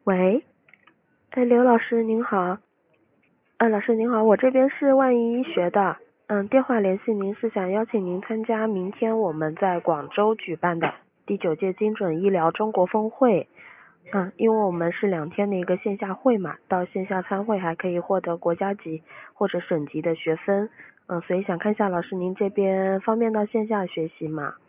喂，哎，刘老师您好。老师您好，我这边是万一医学的，电话联系您是想邀请您参加明天我们在广州举办的第9届精准医疗中国峰会。因为我们是2天的一个线下会嘛，到线下参会还可以获得国家级或者省级的学分。所以想看一下老师您这边方便到线下学习吗？